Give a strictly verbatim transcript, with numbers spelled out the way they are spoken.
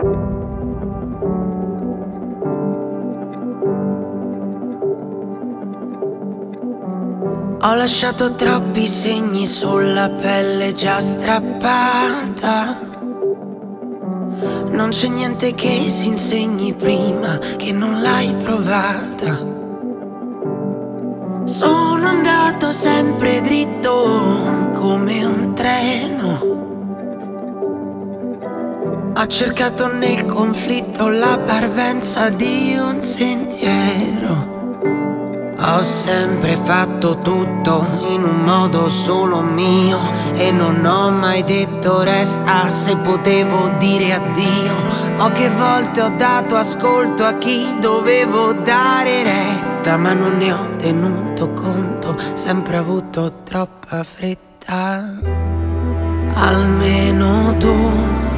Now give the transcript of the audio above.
Ho lasciato troppi segni sulla pelle già strappata. Non c'è niente che si insegni prima che non l'hai provata. Sono andato sempre dritto come un treno. Ho cercato nel conflitto la parvenza di un sentiero. Ho sempre fatto tutto in un modo solo mio e non ho mai detto resta se potevo dire addio. Poche volte ho dato ascolto a chi dovevo dare retta, ma non ne ho tenuto conto, sempre avuto troppa fretta. Almeno tu